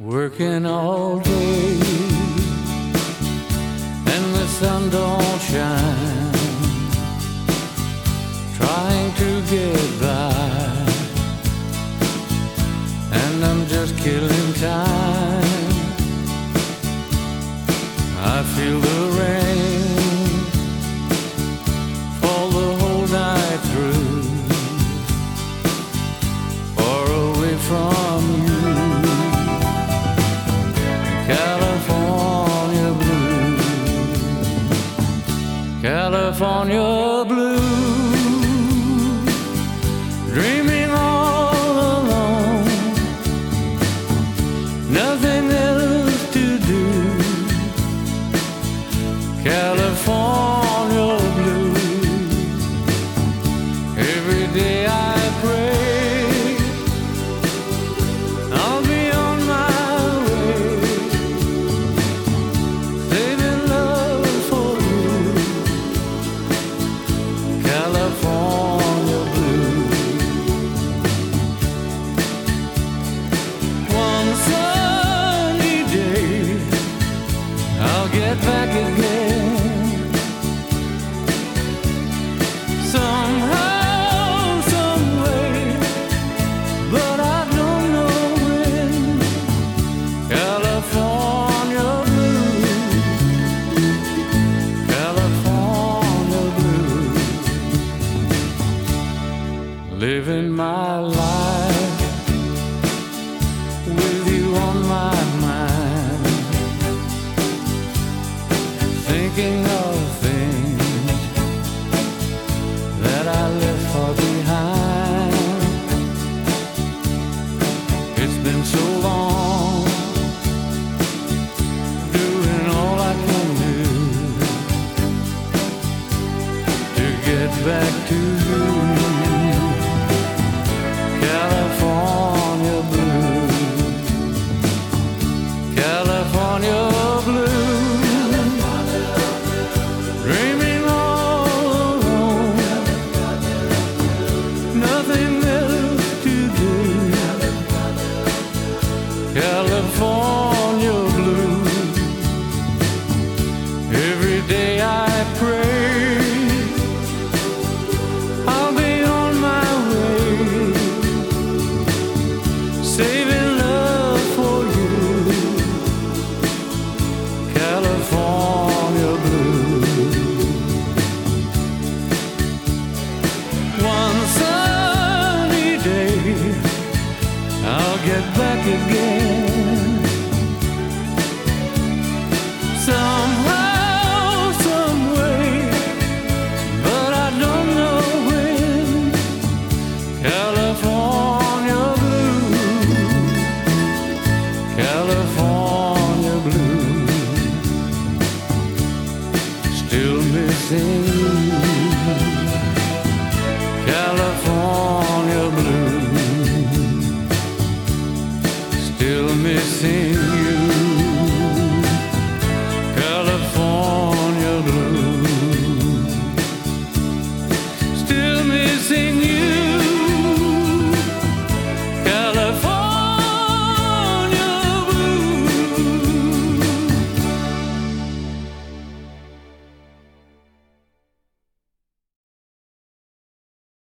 Working all day and the sun don't shine, trying to get by, and I'm just killing time. I feel the rain fall the whole night through, far away from you. California blue, California blue, dreaming all alone, nothing else to do. California blue, every day I pray I'll be on my way, saving love for you. California blue. One sunny day I'll get back again, somehow, some way, but I don't know when. California blue, California blue, living my life with you on my mind, thinking of things that I left far behind. It's been so long, doing all I can do to get back to you. California blue, California blue, dreaming all alone, nothing else to do. California blue, every day I pray I'll be on my way, saving love for you. California blue. One sunny day I'll get back again,